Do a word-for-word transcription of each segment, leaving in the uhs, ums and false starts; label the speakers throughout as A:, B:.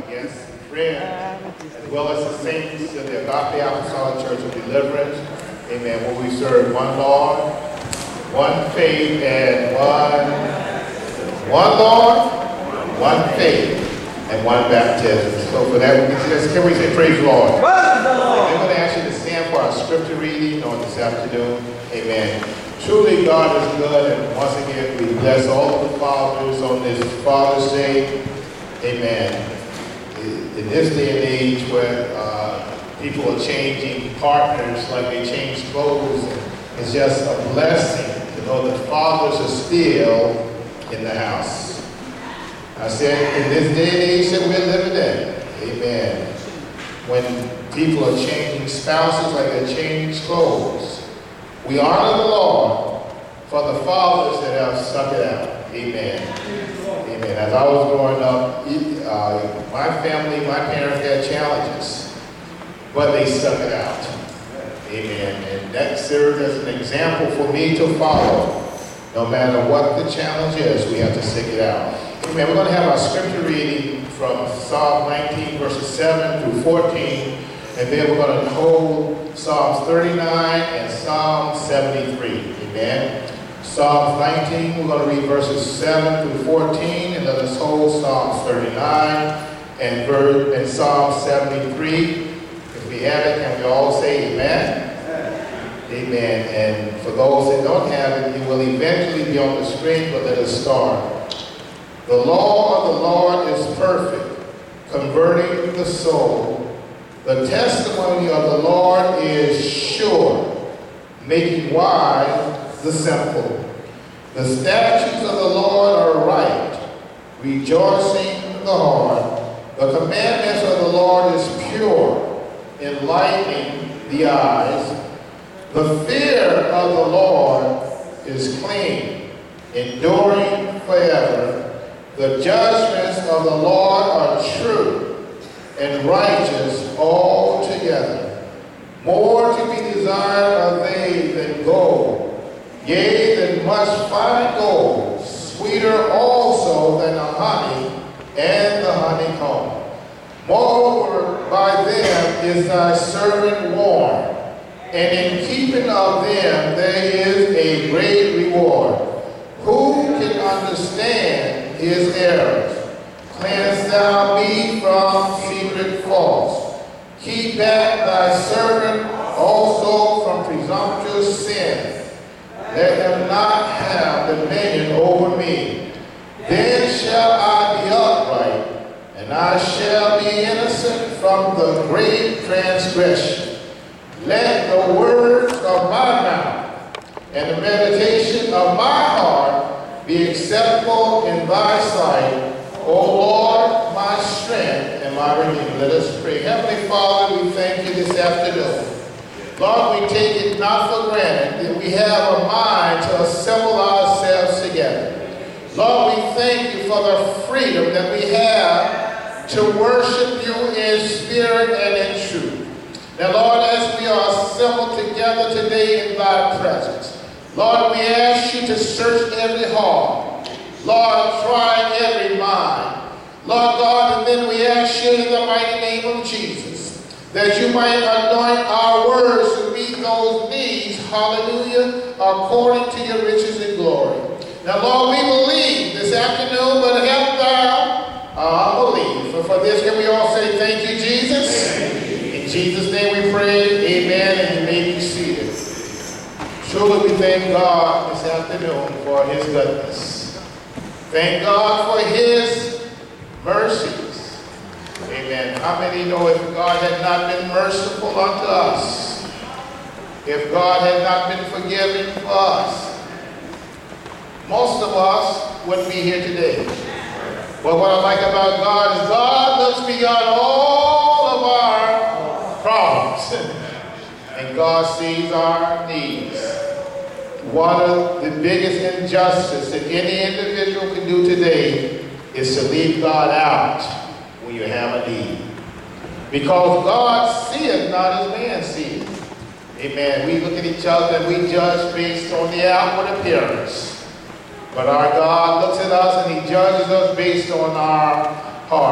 A: our guests and friends, as well as the saints of the Agape Apostolic Church of Deliverance. Amen. Where we serve one Lord, one faith, and one, one Lord, one faith, and one baptism. So for that, we can, just, can we say praise the Lord? Praise the Lord. I'm going to ask you to stand for our scripture reading on this afternoon. Amen. Truly, God is good, and once again, we bless all of the fathers on this Father's Day. Amen. In this day and age where uh, people are changing partners like they change clothes, it's just a blessing to know that fathers are still in the house. I said, in this day and age that we're living in, amen, when people are changing spouses like they change clothes, we honor the Lord for the fathers that have stuck it out. Amen. Amen. As I was growing up, uh, my family, my parents had challenges, but they stuck it out. Amen. And that served as an example for me to follow. No matter what the challenge is, we have to stick it out. Amen. We're going to have our scripture reading from Psalm nineteen, verses seven through fourteen. And then we're going to hold Psalms thirty-nine and Psalm seventy-three. Amen. Psalms nineteen, we're going to read verses seven through fourteen. And let us hold Psalms thirty-nine and, verse, and Psalm seventy-three. If we have it, can we all say amen? Amen? Amen. And for those that don't have it, it will eventually be on the screen, but let us start. The law of the Lord is perfect, converting the soul. The testimony of the Lord is sure, making wise the simple. The statutes of the Lord are right, rejoicing the heart. The commandments of the Lord is pure, enlightening the eyes. The fear of the Lord is clean, enduring forever. The judgments of the Lord are true and righteous altogether. More to be desired are they than gold, yea, than much fine gold, sweeter also than the honey and the honeycomb. Moreover, by them is thy servant warned, and in keeping of them there is a great reward. Who can understand his errors? Cleanse thou me from secret faults. Keep back thy servant also from presumptuous sin. Let him not have dominion over me. Then shall I be upright, and I shall be innocent from the great transgression. Let the words of my mouth and the meditation of my heart be acceptable in thy sight, O Lord, my strength and my redeemer. Let us pray. Heavenly Father, we thank you this afternoon. Lord, we take it not for granted that we have a mind to assemble ourselves together. Lord, we thank you for the freedom that we have to worship you in spirit and in truth. Now, Lord, as we are assembled together today in thy presence, Lord, we ask you to search every heart. Lord, try every mind. Lord God, and then we ask you in the mighty name of Jesus that you might anoint our words to meet those needs, hallelujah, according to your riches and glory. Now, Lord, we believe this afternoon, but help thou our unbelief. And for this, can we all say thank you, Jesus? Amen. In Jesus' name we pray, amen, and you may be seated. Truly we thank God this afternoon for his goodness. Thank God for his mercies. Amen. How many know if God had not been merciful unto us, if God had not been forgiving for us, most of us wouldn't be here today. But what I like about God is God looks beyond all of our problems. And God sees our needs. One of the biggest injustices that any individual can do today is to leave God out when you have a need. Because God seeth not as man seeth. Amen. We look at each other and we judge based on the outward appearance. But our God looks at us and he judges us based on our heart.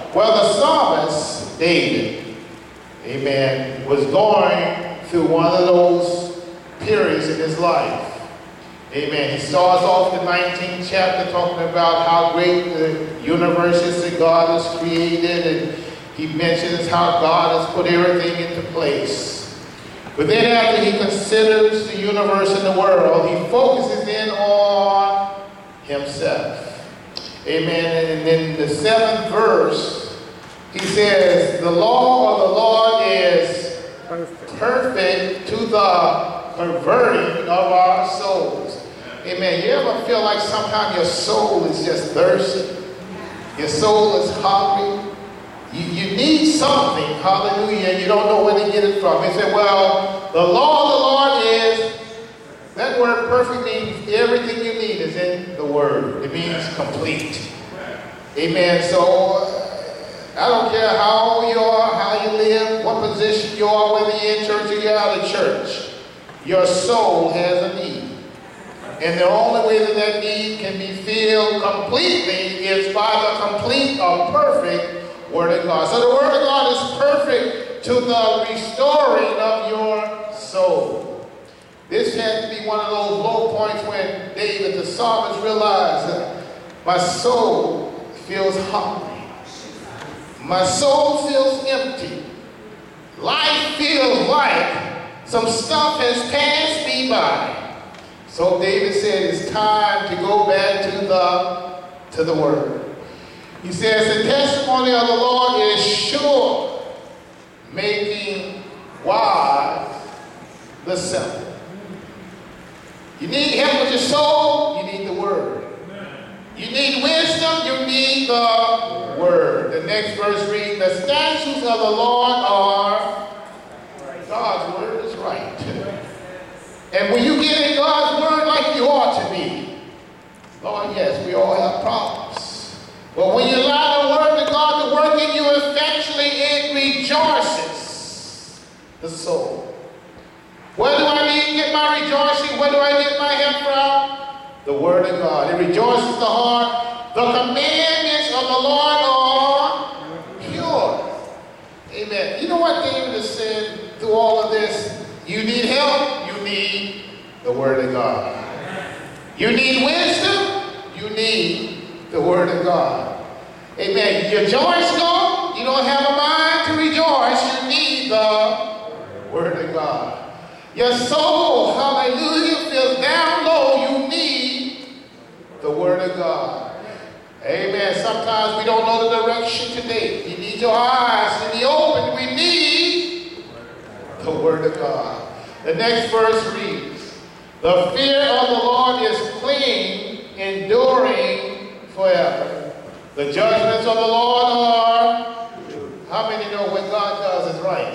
A: Well, the psalmist, David, amen, was going through one of those periods in his life. Amen. He starts off the nineteenth chapter talking about how great the universe is that God has created, and he mentions how God has put everything into place. But then after he considers the universe and the world, he focuses in on himself. Amen. And in the seventh verse, he says, the law of the Lord is perfect, perfect to the converting of our souls. Amen. You ever feel like sometimes your soul is just thirsty? Your soul is hungry? You, you need something, hallelujah, and you don't know where to get it from. He said, well, the law of the Lord is, that word perfect means everything you need is in the word. It means complete. Amen. So, I don't care how old you are, how you live, what position you are, whether you're in church or you're out of church. Your soul has a need. And the only way that that need can be filled completely is by the complete or perfect Word of God. So the Word of God is perfect to the restoring of your soul. This had to be one of those low points when David, the psalmist, realized that my soul feels hungry. My soul feels empty. Life feels like some stuff has passed me by. So David said it's time to go back to the, to the Word. He says the testimony of the Lord is sure, making wise the simple. You need help with your soul, you need the Word. You need wisdom, you need the Word. The next verse reads, the statutes of the Lord are, God's Word is right. And when you get in God's Word like you ought to be, Lord, yes, we all have problems. But when you allow the Word of God to work in you effectually, it rejoices the soul. Where do I need to get my rejoicing? Where do I get my help from? The Word of God. It rejoices the heart. The commandments of the Lord are pure. Amen. You know what David has said through all of this? You need help. You need the Word of God. You need wisdom. You need the Word of God. Amen. Your joy's gone. You don't have a mind to rejoice. You need the Word of God. Your soul, hallelujah, feels down low. You need the Word of God. Amen. Sometimes we don't know the direction today. You need your eyes to be open. We need the Word of God. The next verse reads, the fear of the Lord is clean, enduring forever. The judgments of the Lord are, how many know what God does is right?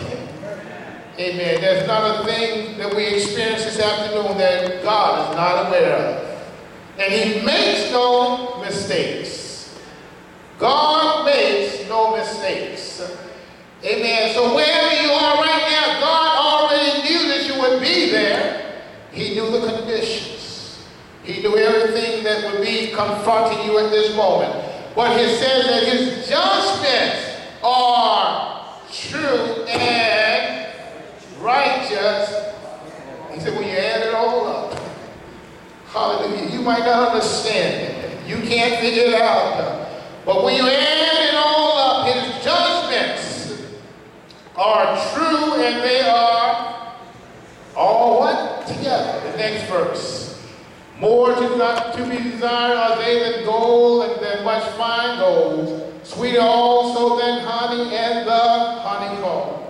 A: Amen. There's not a thing that we experience this afternoon that God is not aware of. And He makes no mistakes. God makes no mistakes. Amen. So wherever you are right now, God already knew that you would be there. He knew the conditions. He knew everything that would be confronting you at this moment. But He says that His judgments are true and righteous. He said, when you add it all up, hallelujah, you might not understand it. You can't figure it out. But when you add it all up, His judgments are true and they are all what? Together. The next verse. More to, not, to be desired are they than gold and than much fine gold, sweeter also than honey and the honeycomb.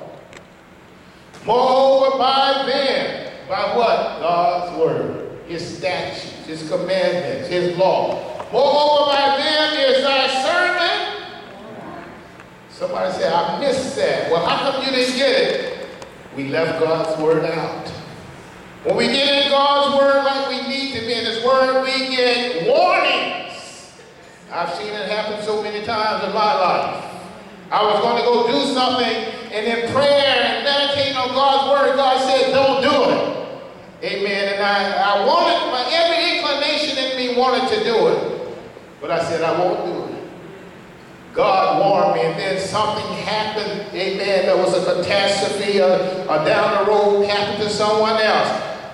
A: Moreover, by them, by what? God's word, His statutes, His commandments, His law. Moreover, by them is thy servant. Somebody said, I missed that. Well, how come you didn't get it? We left God's word out. When we get in God's word like we need to be in His word, we get warnings. I've seen it happen so many times in my life. I was going to go do something, and in prayer and meditating on God's word, God said, don't do it. Amen. And I, I wanted, my every inclination in me wanted to do it. But I said, I won't do it. God warned me, and and then something happened, amen, there was a catastrophe or, or down the road happened to someone else.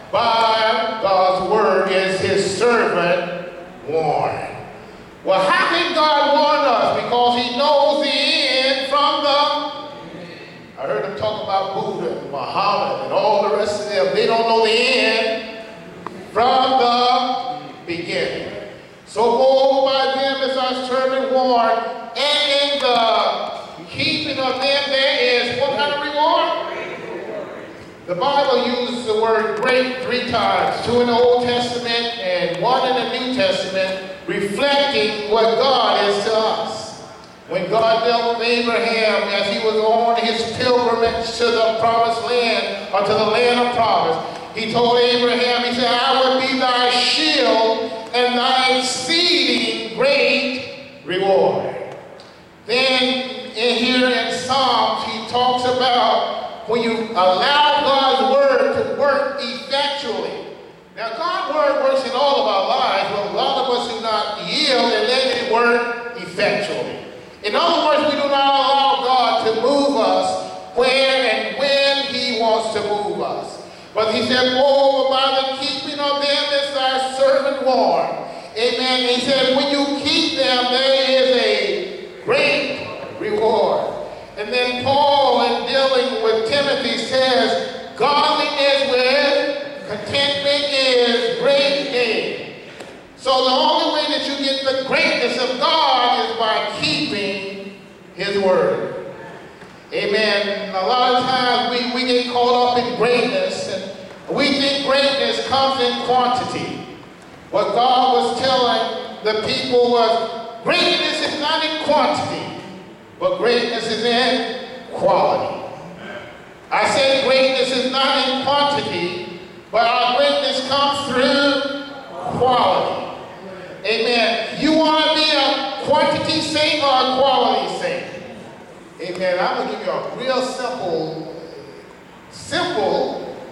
A: By God's word is his servant warned. Well, how can God warn us? Because he knows the end from the... I heard him talk about Buddha and Muhammad and all the rest of them. They don't know the end from the beginning. So, oh, by them is our servant warned, and in the keeping of them there is what kind of reward? The Bible uses the word great three times, two in the Old Testament and one in the New Testament, reflecting what God is to us. When God dealt with Abraham as he was on his pilgrimage to the promised land, or to the land of promise, he told Abraham, he said, I will be thy shield and thy exceeding great reward. Then in here in Psalms, he talks about when you allow God's word to work effectually. Now, God's word works in all of our lives, but a lot of us do not yield and let it work effectually. In other words, we do not allow God to move us where and when he wants to move us. But he said, oh, by the keeping of them is thy servant warned. Amen. He said, when you keep them, there is a great reward. And then Paul, in dealing with Timothy, says, godliness with contentment is great gain. So the only way that you get the greatness of God is by keeping his word. Amen. A lot of times we, we get caught up in greatness, and we think greatness comes in quantity. What God was telling the people was, greatness is not in quantity, but greatness is in quality. I said greatness is not in quantity, but our greatness comes through quality. Amen. You want to be a quantity saint or a quality saint? Amen. I'm going to give you a real simple, simple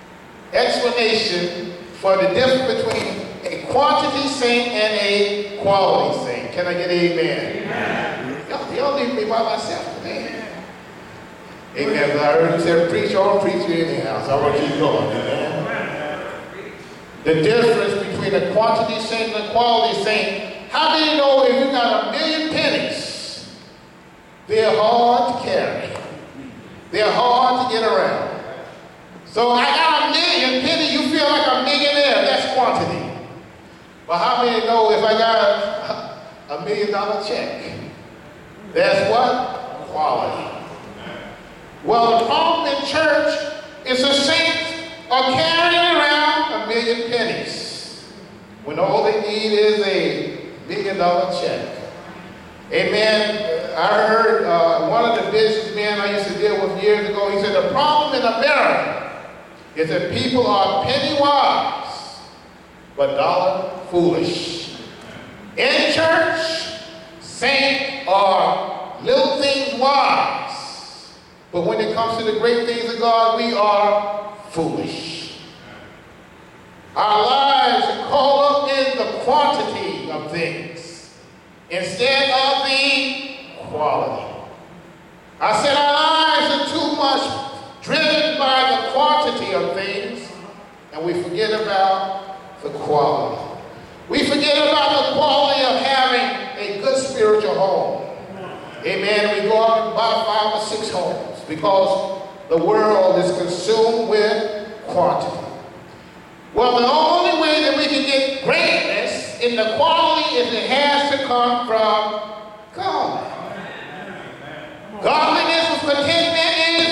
A: explanation for the difference between a quantity saint and a quality saint. Can I get an amen? Amen. Y'all, y'all leave me by myself today. Amen. But I heard you say preach or preach anyhow, so I'm going to keep going. Amen. The difference between a quantity saint and a quality saint. How many know if you got a million pennies, they're hard to carry. They're hard to get around. So I got a million pennies, you feel like a millionaire. That's quantity. But how many know if I got a, a million dollar check? That's what? Quality. Well, the problem in church is the saints are carrying around a million pennies when all they need is a million dollar check. Amen. I heard uh, one of the businessmen I used to deal with years ago, he said the problem in America is that people are penny wise but dollar foolish. In church, saints are little things wise, but when it comes to the great things of God, we are foolish. Our lives are caught up in the quantity of things instead of the quality. I said our lives are too much driven by the quantity of things, and we forget about the quality. We forget about the quality of having a good spiritual home. Amen. We go out and buy five or six homes because the world is consumed with quantity. Well, the only way that we can get greatness in the quality is it has to come from God. Godliness with contentment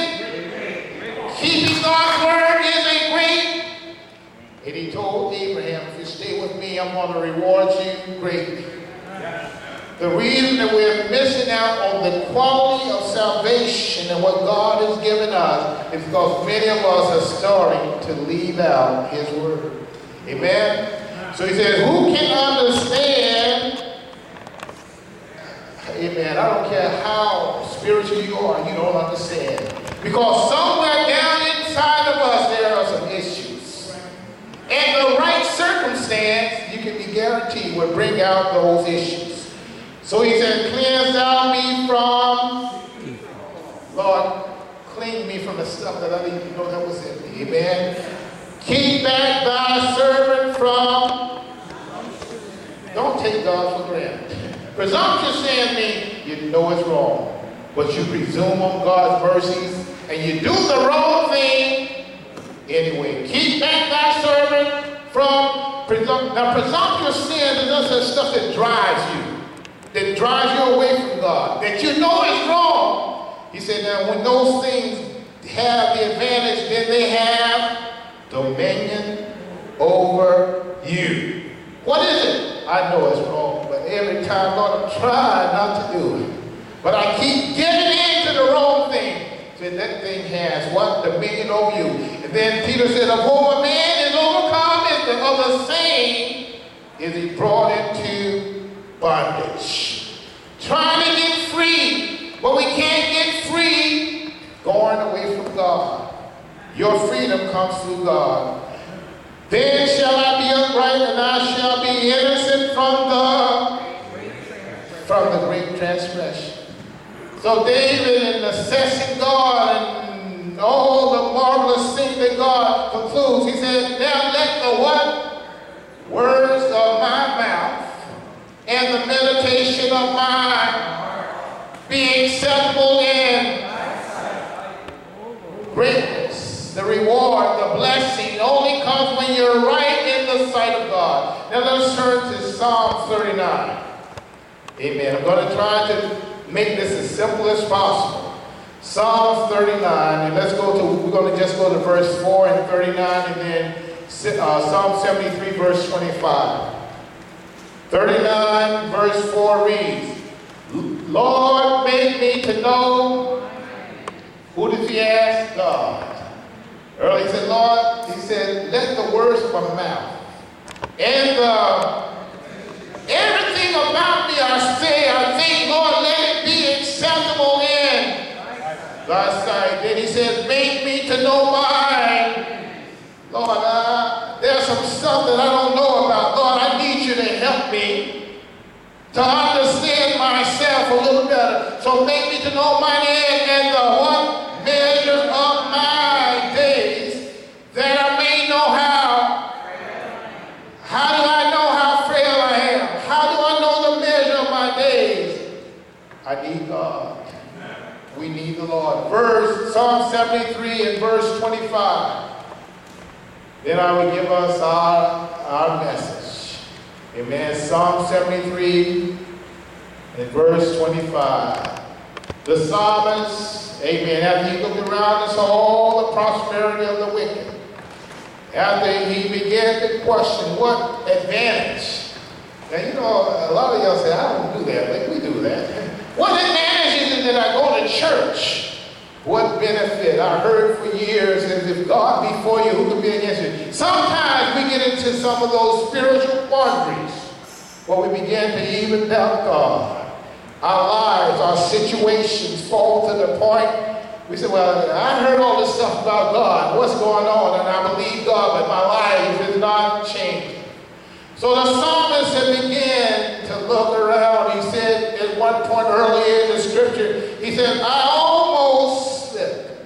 A: is keeping God's word is a great. And he told Abraham, if you stay with me, I'm going to reward you greatly. The reason that we're missing out on the quality of salvation and what God has given us is because many of us are starting to leave out his word. Amen? So he says, who can understand? Amen. I don't care how spiritual you are, you don't understand. Because somewhere down inside of us there are some issues. And the right circumstance, you can be guaranteed, will bring out those issues. So he said, cleanse thou me from Lord, clean me from the stuff that I didn't even know that was in me. Amen. Keep back thy servant from. Don't take God for granted. Presumptuous sin means you know it's wrong, but you presume on God's mercies and you do the wrong thing anyway. Keep back thy servant from presum- now presumptuous sin is just that stuff that drives you, that drives you away from God, that you know is wrong. He said, now when those things have the advantage, then they have dominion over you. What is it? I know it's wrong, but every time, Lord, I'm trying not to do it. But I keep giving in to the wrong thing. So that thing has what? Dominion over you. And then Peter said, of whom a man is overcome, is the of the same is he brought into bondage. Trying to get free, but we can't get free going away from God. Your freedom comes through God. Then shall I be upright, and I shall be innocent from the from the great transgression. So David, in assessing God and all the marvelous things that God concludes, he said, now let the what? Words of my mouth and the meditation of my heart be acceptable in greatness. The reward, the blessing only comes when you're right in the sight of God. Now let's turn to Psalm thirty-nine. Amen. I'm going to try to make this as simple as possible. Psalm thirty-nine, and let's go to, we're going to just go to verse four and thirty-nine, and then uh, Psalm seventy-three, verse twenty-five. thirty-nine, verse four reads, Lord, make me to know. Who did he ask? God. Earlier he said, Lord, he said, let the words of my mouth and the everything about me I say, I think, Lord, let it be acceptable in thy sight. Then he said, make me to know mine. Lord, uh, there's some stuff that I don't know about. Lord, I need you to help me to understand myself a little better. So make me to know mine end and the what? Measure of my days, that I may know how. How do I know how frail I am? How do I know the measure of my days? I need God. We need the Lord. Verse Psalm seventy-three and verse twenty-five. Then I will give us our, our message. Amen. Psalm seventy-three and verse twenty-five. The psalmist, amen, after he looked around and saw all the prosperity of the wicked, after he began to question what advantage. Now, you know, a lot of y'all say, I don't do that, but we do that. What advantage is it that I go to church? What benefit? I heard for years, as if God be for you, who can be against you? Sometimes we get into some of those spiritual quandaries where we begin to even doubt God. Our lives, our situations fall to the point we say, well, I heard all this stuff about God. What's going on? And I believe God, but my life is not changing. So the psalmist had began to look around. He said at one point earlier in the scripture, he said, I almost slipped.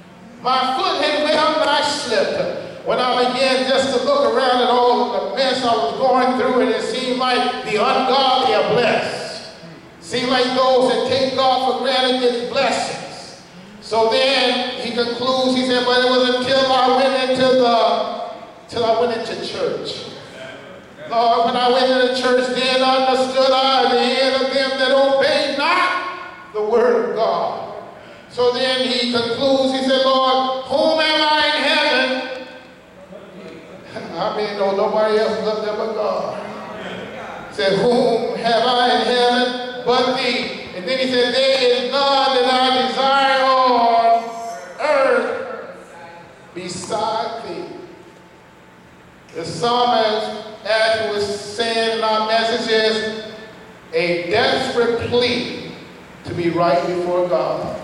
A: My foot had well nigh slipped. When I began just to look around at all of the mess I was going through, and it seemed like the ungodly are blessed. Seem like those that take God for granted get blessings. So then he concludes, he said, but it was until I went into the, till I went into church. Lord, when I went into church, then understood I the end of them that obey not the word of God. So then he concludes, he said, Lord, whom am I in heaven? I mean, no, nobody else loves them but God. He said, whom have I in heaven? But thee. And then he said, there is none that I desire on earth beside thee. The psalmist, as was saying in our message, is a desperate plea to be right before God.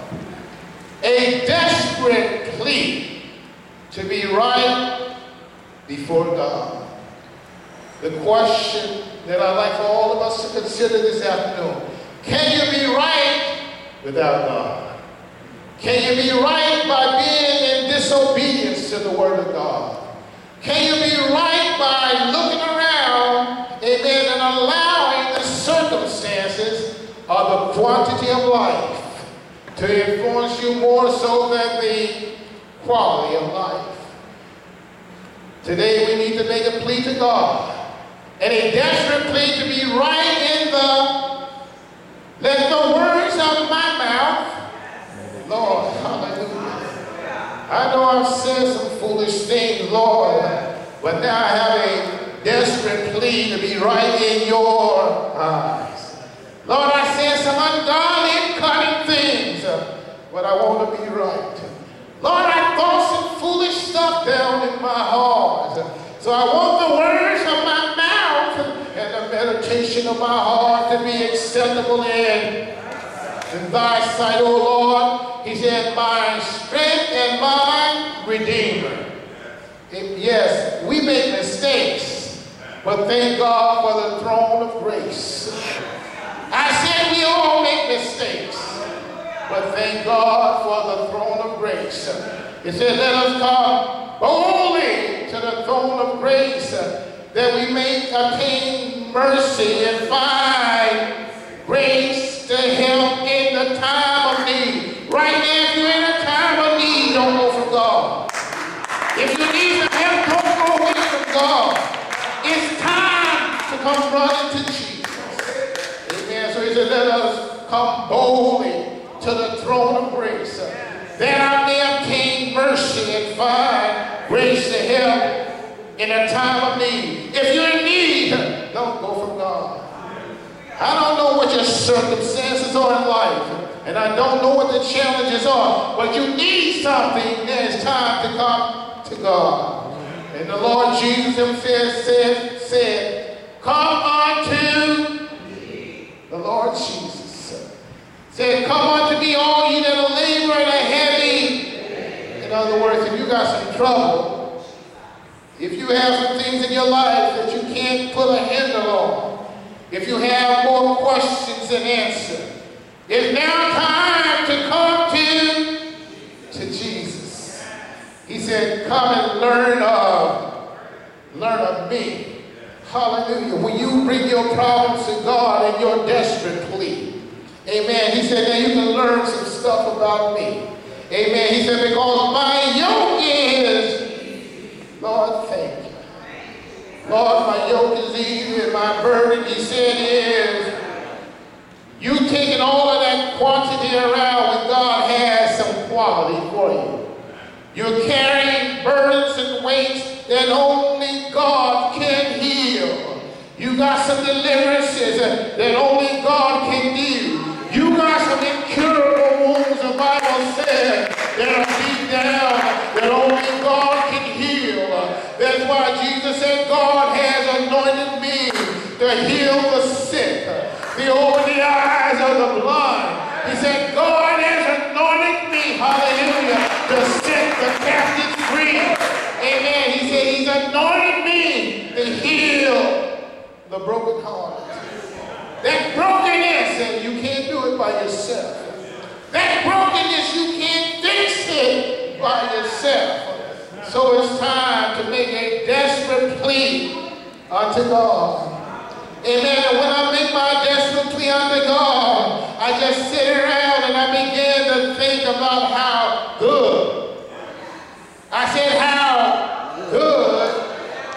A: A desperate plea to be right before God. The question that I'd like for all of us to consider this afternoon: can you be right without God? Can you be right by being in disobedience to the word of God? Can you be right by looking around, amen, and allowing the circumstances of the quantity of life to influence you more so than the quality of life? Today we need to make a plea to God, and a desperate plea to be right in the, let the words of my mouth, Lord, hallelujah. I know I've said some foolish things, Lord, but now I have a desperate plea to be right in your eyes. Lord, I said some ungodly and cunning things, but I want to be right. Lord, I thought some foolish stuff down in my heart, so I want the words of my mouth and the meditation of my heart to be acceptable in in thy sight, O Lord. He said, my strength and my redeemer. It, yes, we make mistakes, but thank God for the throne of grace. I said we all make mistakes, but thank God for the throne of grace. He said, let us come boldly to the throne of grace, that we may obtain mercy and find grace to help in the time of need. Right now, if you're in a time of need, don't go from God. If you need some help, don't go away from God. It's time to come running to Jesus. Amen. So he said, let us come boldly to the throne of grace, that I may obtain mercy and find grace to help in a time of need. If you're in need, don't go from God. I don't know what your circumstances are in life, and I don't know what the challenges are, but you need something, then it's time to come to God. And the Lord Jesus himself said, said, come unto the Lord Jesus. Said, come unto me, all ye that are labor and are heavy. In other words, if you got some trouble, if you have some things in your life that you can't put a handle on, if you have more questions than answers, it's now time to come to, to Jesus. He said, come and learn of, learn of me. Hallelujah. When you bring your problems to God and your desperate plea, amen, he said, now you can learn some stuff about me. Amen. He said, because my yoke is, Lord, thank you. Lord, my yoke is easy and my burden, he said, is you taking all of that quantity around when God has some quality for you. You're carrying burdens and weights that only God can heal. You got some deliverances that only God can do. You got some incurable wounds, the Bible said, that are deep down that only God can heal. That's why Jesus said, God has anointed me to heal the sick, to open the eyes of the blind. He said, God has anointed me, hallelujah, to set the captives free. Amen. He said, he's anointed me to heal the brokenhearted. That brokenness, and you can't do it by yourself. That brokenness, you can't fix it by yourself. So it's time to make a desperate plea unto God. Amen. And when I make my desperate plea unto God, I just sit around and I begin to think about how good. I said how good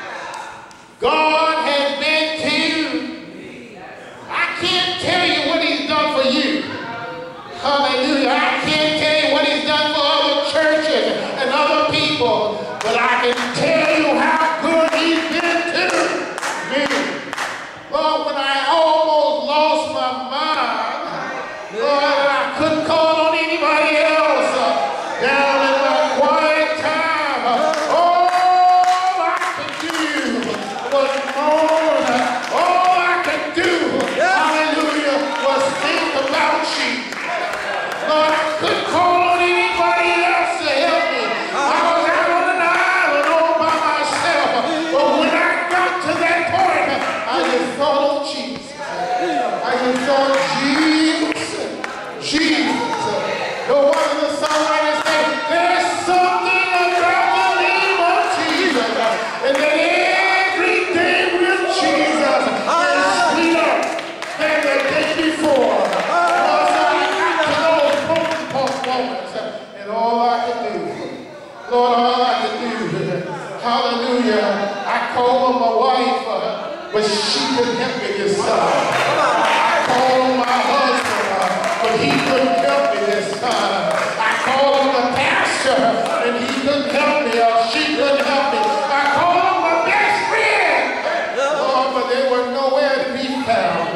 A: God has been to you. I can't tell you what he's done for you. Hallelujah. I can't tell you what he's done for other churches and other people, but I can tell you how good he's been to me. Lord, when I almost lost my mind, Lord, I couldn't call on anybody else uh, down in my quiet time. Uh, all I could do was moan. All I could do, hallelujah, was think about you. Lord, I couldn't call on anybody she couldn't help me this time. I called on my husband, uh, but he couldn't help me this time. I called on the pastor, and he couldn't help me, or she couldn't help me. I called on my best friend, Lord, but they were nowhere to be found.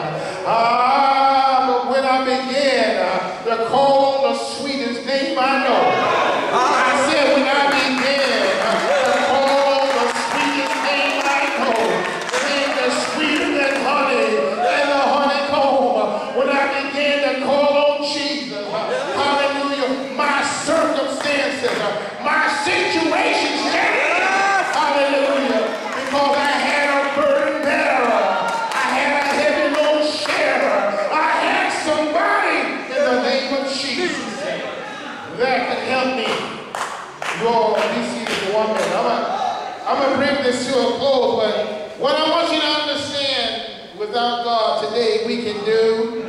A: Ah, but when I began uh, to call on the sweetest name I know, I said when I began uh, to call on the sweetest name I know, name that's sweeter than honey and the honeycomb, when I began to call on Jesus, uh, hallelujah, my circumstances, uh, my situation changed, hallelujah, because I had a burden bearer, I had a heavy load sharer, I had somebody in the name of Jesus that could help me. Lord, be seated one minute. I'm gonna, I'm gonna bring this to a close, but what I want you to understand, without God today, we can do.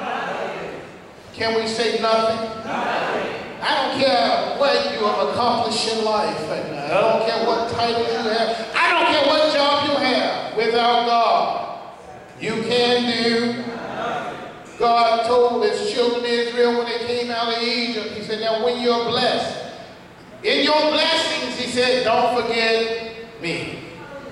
A: Can we say nothing? I don't care what you have accomplished in life. I don't care what title you have. I don't care what job you have. Without God, you can do. God told his children of Israel when they came out of Egypt, he said, now when you're blessed, in your blessings, he said, don't forget me.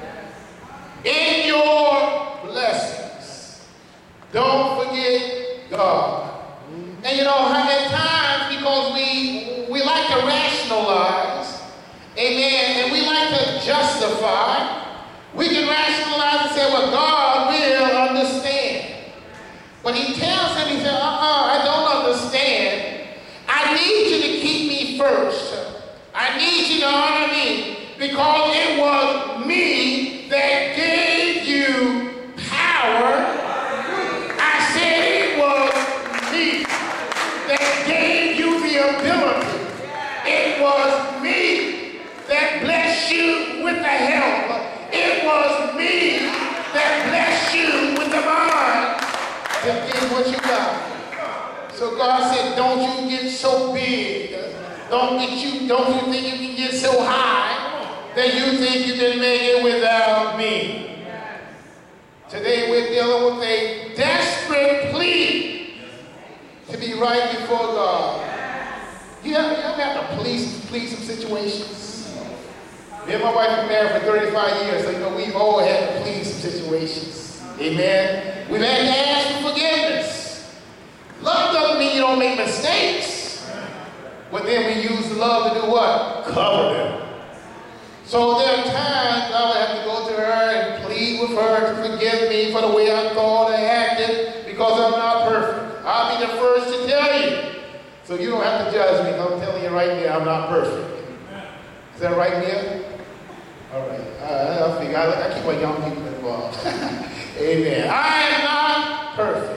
A: In your blessings, don't forget God. And you know, at times, because we we like to rationalize, amen, and we like to justify, we can rationalize and say, well, God will understand. But he tells him, he said, uh-uh, I don't understand. I need you to keep me first. I need you to honor me, because it was me that gave you power. I said it was me that gave you the ability. It was me that blessed you with the help. It was me that blessed you with the mind to get what you got. So God said, don't you get so big. Don't get you, don't you think you can get so high that you think you can make it without me. Today we're dealing with a desperate plea to be right before God. You ever, you ever have to please, please some situations? Me and my wife have been married for thirty-five years, so you know we've all had to please some situations. Amen. We've had to ask for forgiveness. Love doesn't mean you don't make mistakes. But then we use love to do what? Cover them. So there are times I would have to go to her and plead with her to forgive me for the way I thought and acted, because I'm not perfect. I'll be the first to tell you. So you don't have to judge me. I'm telling you right now, I'm not perfect. Is that right, Mia? All right. I, I figure I, I keep my young people involved. Amen. I am not perfect.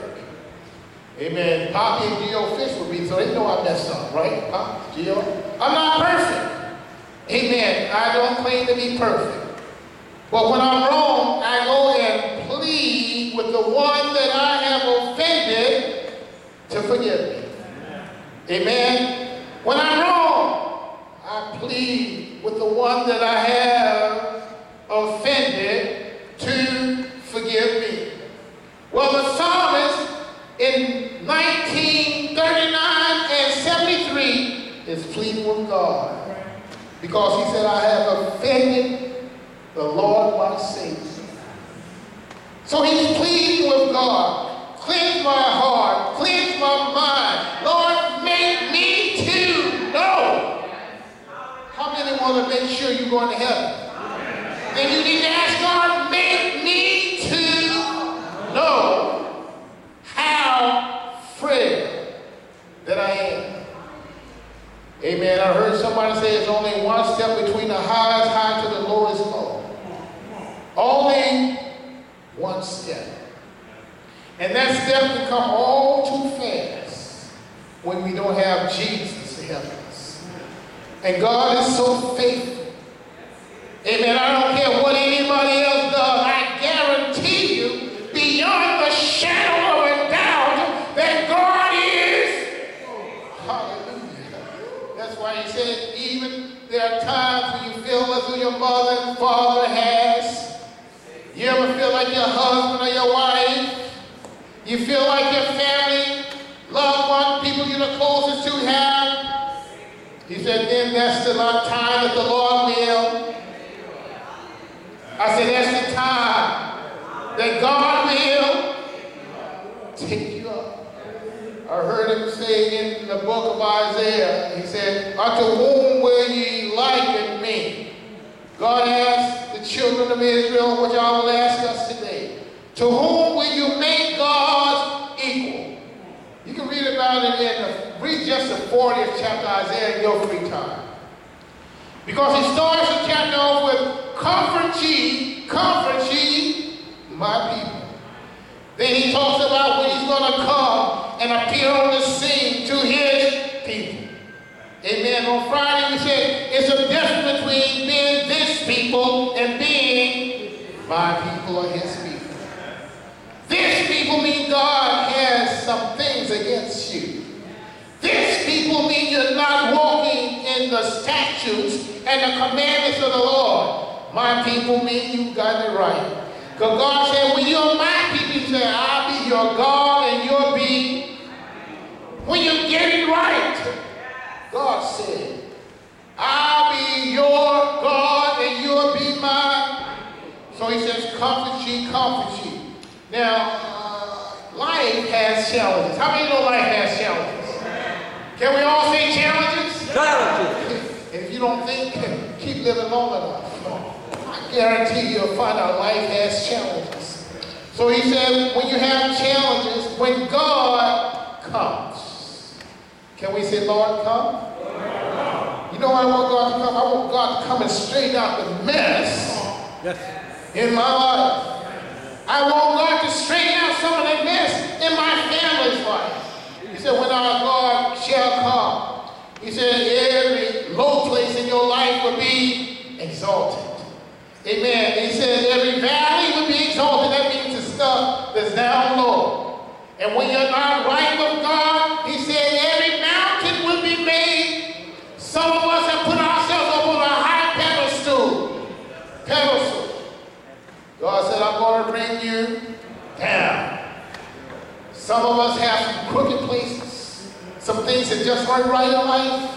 A: Amen. Poppy and Gio fish with me, so they know I messed up, right? Pop, Gio? I'm not perfect. Amen. I don't claim to be perfect. But when I'm wrong, I go and plead with the one that I have offended to forgive me. Amen. When I'm wrong, I plead with the one that I have offended to forgive me. Well, the psalmist in nineteen thirty-nine and seventy-three is pleading with God, because he said, I have offended the Lord my Savior. So he's pleading with God, cleanse my heart, cleanse my mind. Lord, make me to know. How many want to make sure you're going to heaven? Then you need to ask God, make me to know how frail that I am. Amen. I heard somebody say it's only one step between the highest high to the lowest low. Only one step. And that step can come all too fast when we don't have Jesus to help us. And God is so faithful. Amen. I don't care what anybody else does. I guarantee you, beyond the shadow of a doubt, that God is. Hallelujah. That's why he said, even there are times when you feel as though your mother and father has. You ever feel like like your husband or your wife. You feel like your family, loved one, people you're the closest to have. He said, then that's the time that the Lord will. I said, that's the time that God will take you up. I heard him say in the book of Isaiah, he said, unto whom will ye liken me? God asked the children of Israel, which I will ask us today, to whom will you make God equal? You can read about it in the, read just the fortieth chapter of Isaiah in your free time. Because he starts the chapter off with, comfort ye, comfort ye, my people. Then he talks about when he's going to come and appear on the scene to his people. Amen. On Friday we said it's a difference between being this people and being my people or his people. This people mean God has some things against you. This people mean you're not walking in the statutes and the commandments of the Lord. My people mean you got it right. Because God said, when you're my people, he said, I'll be your God and you'll be, when you get it right, God said, I'll be your God and you'll be mine. So he says, comfort ye, comfort ye. Now, uh, life has challenges. How many know life has challenges? Can we all say challenges?
B: Challenges.
A: And if you don't think, keep living long enough. I guarantee you'll find out life has challenges. So he said, when you have challenges, when God comes. Can we say, Lord, come? Lord. You know I want God to come? I want God to come and straighten out the mess yes. in my life. I want God to straighten out some of the mess in my family's life. He said, when our God shall come, he said, every low place in your life will be exalted. Amen. He said every valley will be exalted. That means the stuff that's down low. And when you're not right with God, he said every mountain will be made. Some of us have put ourselves up on a high pedestal. Pedestal. God said, I'm going to bring you down. Some of us have some crooked places. Some things that just aren't right in life.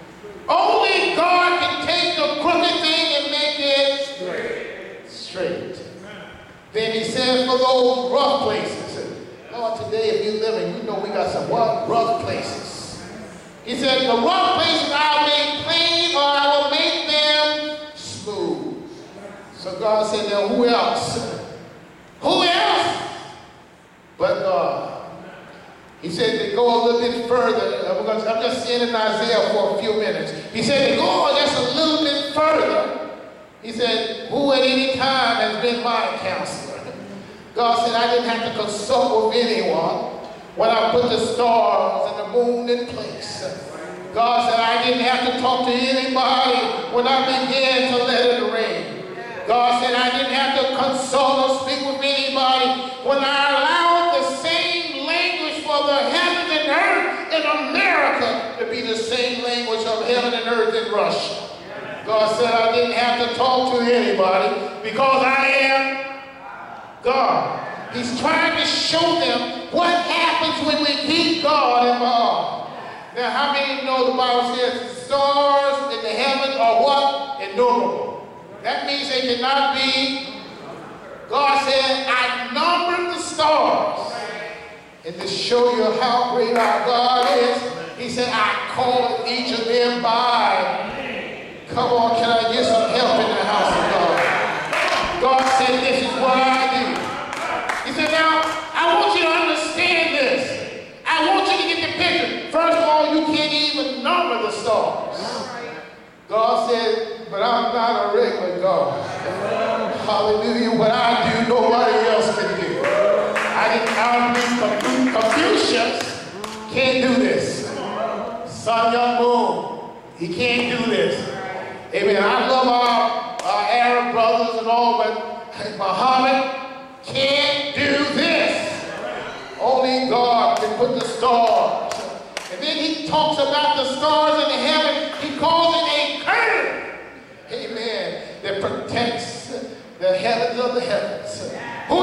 A: Only God can take the crooked thing and make it straight. straight. Then he said for those rough places, Lord, today if you're living, you know we got some rough, rough places. He said, the rough places I'll make plain or I will make them smooth. So God said, now who else? Who else but God? He said to go a little bit further. I'm just saying in Isaiah for a few minutes. He said to go just a little bit further. He said, who at any time has been my counselor? God said, I didn't have to consult with anyone when I put the stars and the moon in place. God said, I didn't have to talk to anybody when I began to let it rain. God said, I didn't have to consult or speak with anybody when I allowed the same language for the heaven and earth in America to be the same language of heaven and earth in Russia. God said, I didn't have to talk to anybody because I am God. He's trying to show them what happens when we keep God involved. Now, how many know the Bible says the stars in the heaven are what? Innumerable. That means they cannot be. God said, I numbered the stars. And to show you how great our God is, he said, I called each of them by. Come on, can I get some help in the house of God? God said, this is what I do. He said, now, I want you to understand this. I want you to get the picture. First of all, you can't even number the stars. God said, but I'm not a regular God. Hallelujah. What I do, nobody else can do. I didn't argue Confucius can't do this. Sun Young Moon, he can't do this. Amen. I love our, our Arab brothers and all, but Muhammad can't do this. Only God can put the stars. And then he talks about the stars in the heaven. He calls it a curtain. Amen. That protects the heavens of the heavens. Who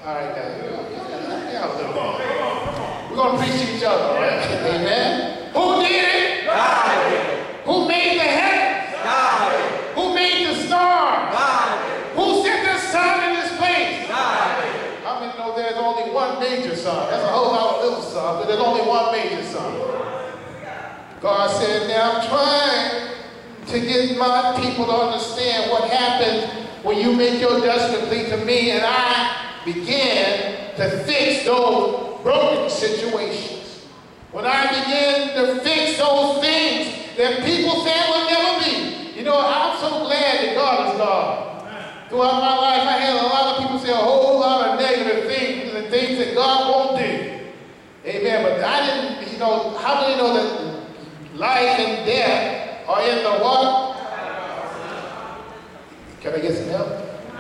A: All right, guys. Yeah, a little more. We're going to preach to each other, all right? Amen. Who did it? God. Who made the heavens? God. Who made the stars? God. Who set the sun in this place? God. How many know there's only one major sun? That's a whole lot of little sun, but there's only one major sun. God said, now I'm trying to get my people to understand what happens when you make your desperate plea to me and I begin to fix those broken situations. When I begin to fix those things that people say will never be. You know, I'm so glad that God is God. Throughout my life, I had a lot of people say a whole lot of negative things and things that God won't do. Amen. But I didn't, you know, how many know that life and death are in the what? Can I get some help?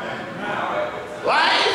A: Life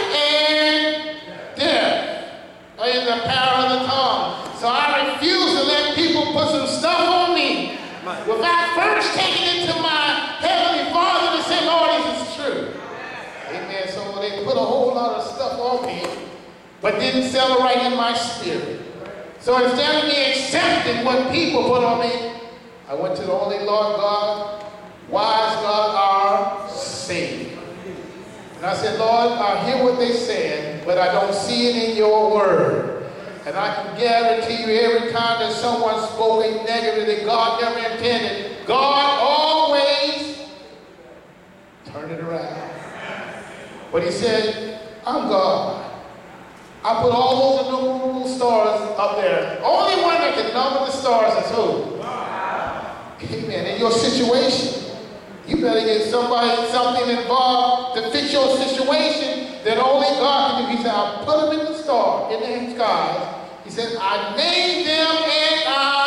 A: and death are in the power of the tongue. So I refuse to let people put some stuff on me without first taking it to my Heavenly Father to say, Lord, this is true. Amen. So they put a whole lot of stuff on me, but didn't settle right in my spirit. So instead of me accepting what people put on me, I went to the only Lord God, wise God, our Savior. And I said, Lord, I hear what they said, but I don't see it in your word. And I can guarantee you every time that someone spoke a negative that God never intended, God always turned it around. But he said, I'm God. I put all those innumerable stars up there. Only one that can number the stars is who? Amen. In your situation, you better get somebody, something involved to fix your situation that only God can do. He said, I put them in the star, in the skies. He said, I named them and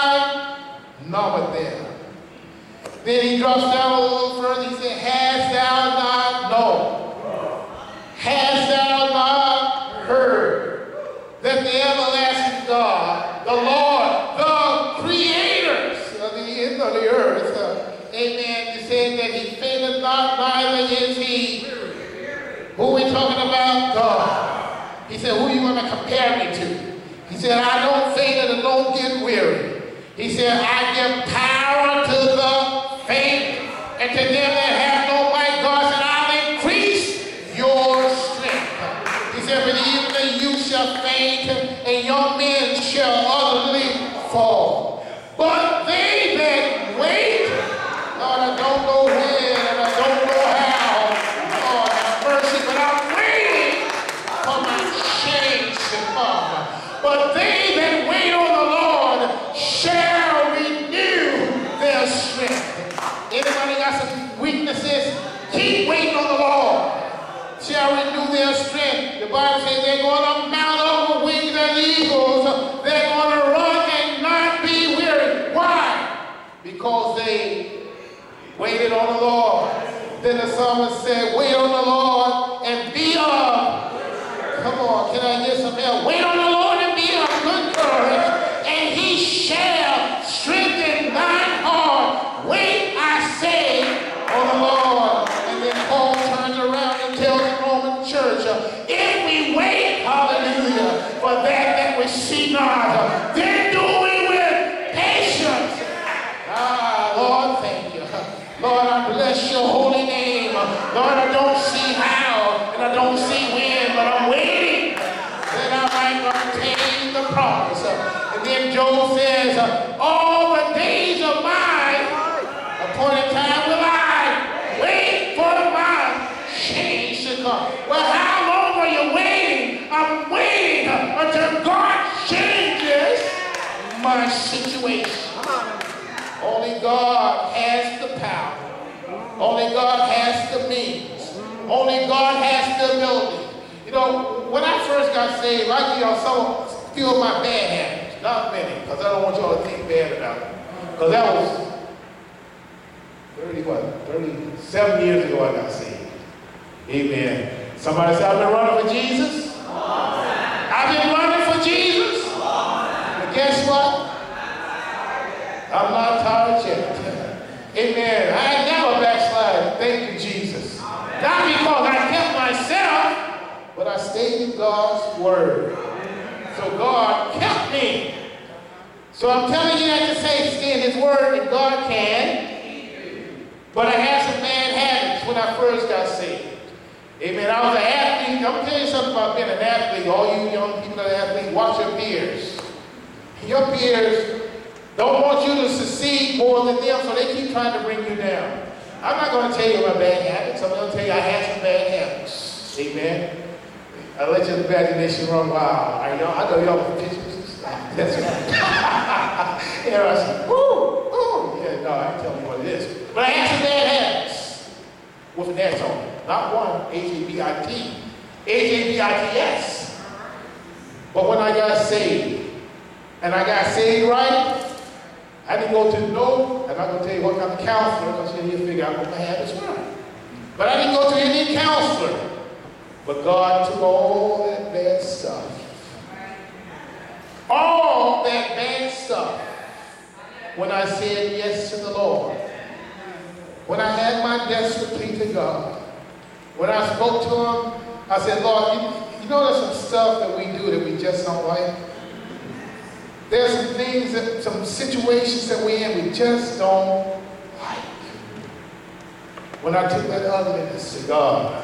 A: I numbered them. Then he drops down a little further. He said, hast thou not known? Hast thou not heard that the everlasting God, the Lord, the creators of the end of the earth, uh, amen, he said that he faileth not, neither is he. Who are we talking about? God. He said, who are you going to compare me to? He said, I don't faint and don't get weary. He said, I give power to the faint and to them that have no might. God said, I'll increase your strength. He said, but even the youth shall faint and young men shall utterly fall. But they that wait, Lord, I don't know when and I don't know how. Lord, have mercy, but I'm waiting for my change to come. But they that wait on the Lord shall renew their strength. Anybody got some weaknesses? Keep waiting on the Lord. Shall renew their strength. The Bible says they're going to mount up with wings as eagles. They're going to run and not be weary. Why? Because they waited on the Lord. Then the psalmist said, wait on the Lord and be of. Come on, can I get some help? Wait on the Lord and be of good courage, and he shall strengthen thine heart. Wait, I say, on the Lord. And then Paul turns around and tells the Roman church, if we wait, hallelujah, for that that we see not, then do we with patience. Ah, Lord, thank you. Lord, I bless your holy name. Lord, I don't see how and I don't see when, but I'm waiting that I might obtain the promise. And then Job says, all the days of my appointed time will I wait for my change to come. Well, how long are you waiting? I'm waiting until God changes my situation. Only God has the power. Only God has the means. Only God has the ability. You know, when I first got saved, I give y'all some few of my bad habits. Not many, because I don't want y'all to think bad about it. Because that was thirty, what, thirty-seven years ago I got saved. Amen. Somebody said, I've been running for Jesus. I've been running for Jesus. But guess what? I'm not tired yet. Amen. I ain't never backslide. Thank you, Jesus. Not because I kept myself, but I stayed in God's word. So God kept me. So I'm telling you that to say stay in his word, and God can. But I had some bad habits when I first got saved. Amen. I was an athlete. I'm going to tell you something about being an athlete. All you young people that are athletes, watch your peers. Your peers don't want you to succeed more than them, so they keep trying to bring you down. I'm not going to tell you my bad habits. I'm going to tell you I had some bad habits. Amen. I let your imagination run wild. I know, I know y'all with pictures and stuff. That's right. You know, I said, woo, woo. Yeah, no, I ain't telling you what it is. But I had some bad habits with an S on it. Not one, H A B I T. H A B I T S. But when I got saved, and I got saved right, I didn't go to no, I'm not going to tell you what kind of counselor, because you need to figure out what my habits were. But I didn't go to any counselor. But God took all that bad stuff. All that bad stuff. When I said yes to the Lord. When I had my desperate plea to God. When I spoke to him, I said, Lord, you, you know there's some stuff that we do that we just don't like? There's some things, that, some situations that we're in we just don't like. When I took that ugliness to God,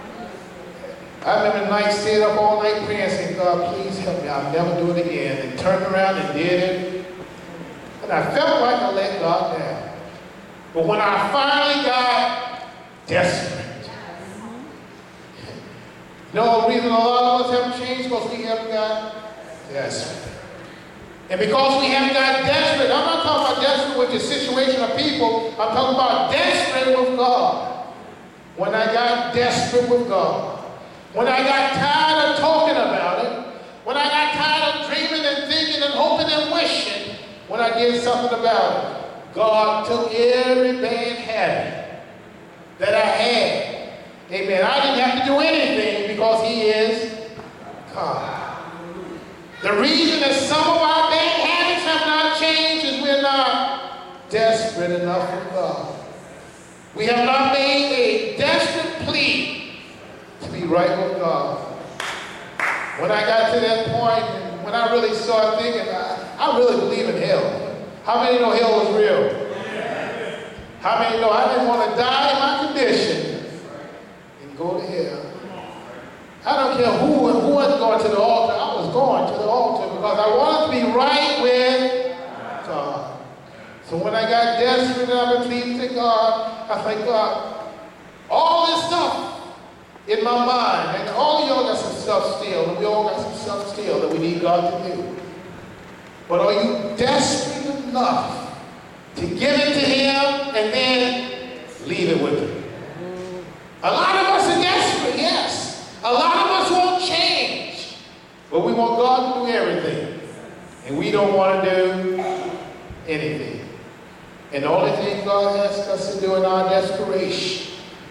A: I remember the night staying up all night praying, saying, God, please help me. I'll never do it again. And turned around and did it. And I felt like I let God down. But when I finally got desperate, you know the reason a lot of us haven't changed? Because we haven't got desperate. And because we haven't got desperate, I'm not talking about desperate with the situation of people. I'm talking about desperate with God. When I got desperate with God. When I got tired of talking about it, when I got tired of dreaming and thinking and hoping and wishing, when I did something about it, God took every bad habit that I had. Amen. I didn't have to do anything because he is God. The reason that some of our bad habits have not changed is we're not desperate enough for God. We have not made a desperate plea to be right with God. When I got to that point, and when I really started thinking, I, I really believe in hell. How many know hell is real? How many know I didn't want to die in my condition and go to hell? I don't care who, who wasn't going to the altar. I was going to the altar because I wanted to be right with God. So when I got desperate and I was pleading to God, I was like, God, all this stuff in my mind, and all of y'all got some stuff still, and we all got some stuff still that we need God to do. But are you desperate enough to give it to him and then leave it with him? A lot of us are desperate, yes. A lot of us won't change. But we want God to do everything. And we don't want to do anything. And the only thing God asks us to do in our desperation,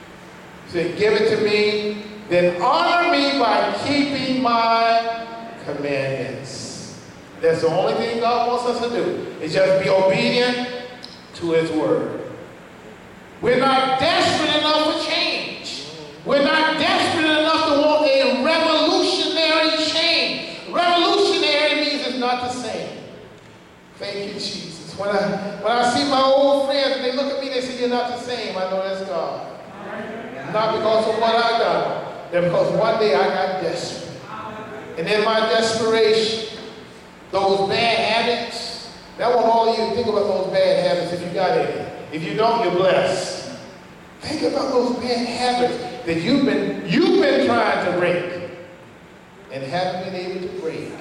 A: say, give it to me, then honor me by keeping my commandments. That's the only thing God wants us to do, is just be obedient to his word. We're not desperate enough for change. We're not desperate enough to want a revolutionary change. Revolutionary means it's not the same. Thank you, Jesus. When I, when I see my old friends and they look at me, they say, you're not the same. I know that's God. Not because of what I done, but because one day I got desperate. And in my desperation, those bad habits, that want all of you to think about those bad habits if you got any. If you don't, you're blessed. Think about those bad habits that you've been, you've been trying to break and haven't been able to break.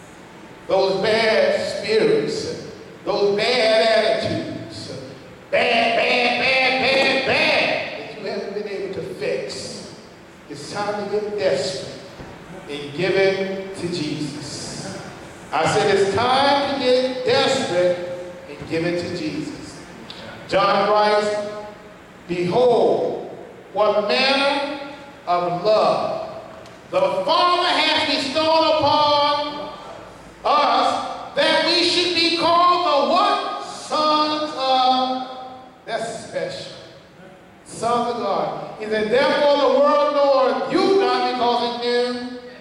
A: Those bad spirits, those bad attitudes, bad, bad, bad, bad, bad, that you haven't been able to fix. It's time to get desperate and give it to Jesus. I said it's time to get desperate and give it to Jesus. John writes, behold, what manner of love the Father hath bestowed upon us, that we should be called the what? Sons of, that's special. Sons of God. He said, therefore the world knoweth you not because it knew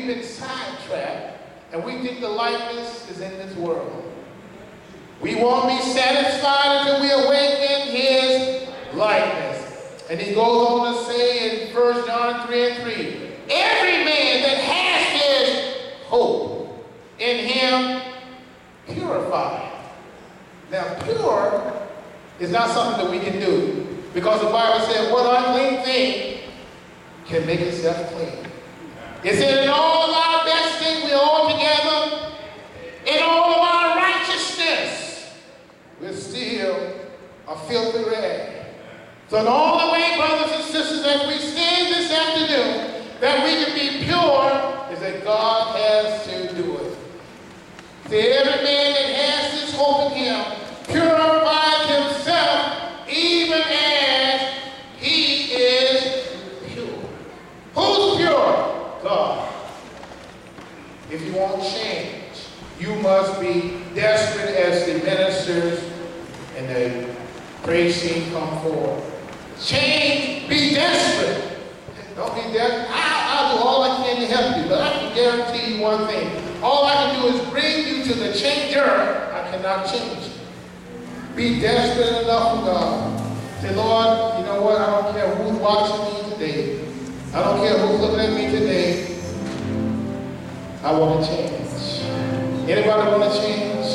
A: we've been sidetracked and we think the likeness is in this world. We won't be satisfied until we awaken his likeness. And he goes on to say in First John three and three, every man that has his hope in him purified. Now, pure is not something that we can do, because the Bible said, what unclean thing can make itself clean? It said in all of our best things, we're all together. In all of our righteousness, we're still a filthy rag. So in all the way, brothers and sisters, as we stand this afternoon, that we can be pure, is that God has to do it. See, every man that has this hope in him purifies himself even as he is pure. Who's pure? God. If you want change, you must be desperate as the ministers and the praise team come forward. Change, be desperate. Don't be desperate. I'll, I'll do all I can to help you, but I can guarantee you one thing. All I can do is bring you to the changer. I cannot change you. Be desperate enough for God. Say, Lord, you know what? I don't care who's watching me today. I don't care who's looking at me today. I want to change. Anybody want to change?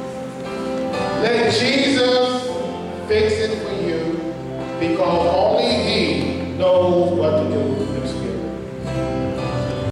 A: Let Jesus fix it for you, because only